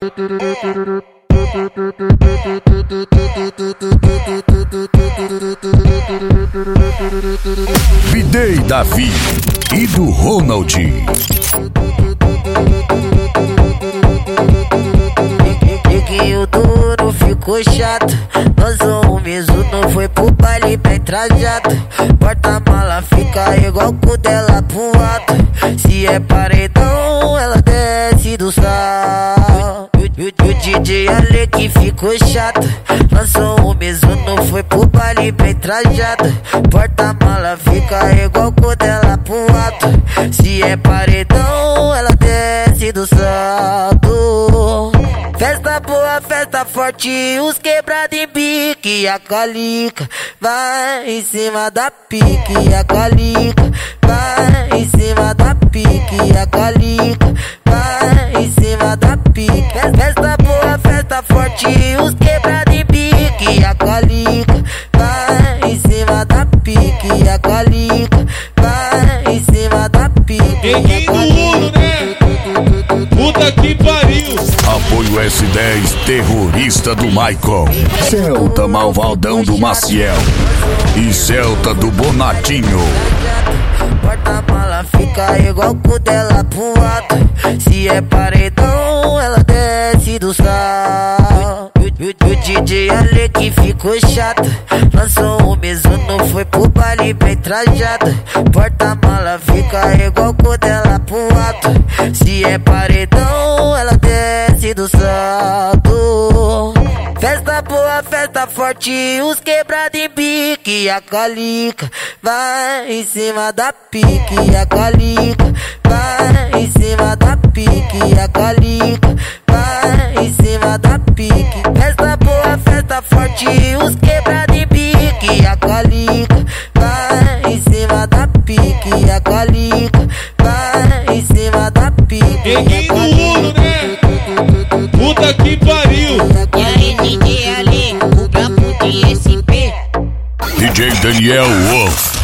Videi Davi e do Ronald. Peguei o duro, ficou chato. Nós o mesmo não foi pro baile bem trajado. Porta-mala fica igual com o dela pro alto. Se é paredão, ela desce do sal. O DJ Ale que ficou chato. Nós o mesmo não foi pro baile bem trajado. Porta-mala fica igual com o dela pro alto. Se é paredão, ela desce do salto. Festa boa, festa forte, os quebrados em bique. A calica vai em cima da pique. A calica vai em cima da pique. A calica vai em cima da pique. Festa boa, festa forte, os quebrados em bique. A calica vai em cima da pique. A calica vai em cima da pique. Peguei do Uno, né? Puta que pariu! Apoio S10, terrorista do Michael. Celta Malvadão do Maciel. E Celta do Bonatinho. Porta-mala fica igual com o dela pro alto. Se é paredão, ela desce do sal. O DJ Ale que ficou chato. Lançou o mesmo, não foi pro baile bem trajado. Porta-mala fica igual com o dela pro alto. Se é paredão, ela desce do salto. Festa boa, festa forte, os quebrados em bique. A calica vai em cima da pique. A calica vai em cima da pique. A calica vai em cima da pique. Festa boa, festa forte, os quebrados em bique. A calica vai em cima da pique. A calica vai em cima da pique. Peguei do Uno, né? Puta que pariu! E aí, DJ Ale, o brabo de SP. DJ Daniel Wolf.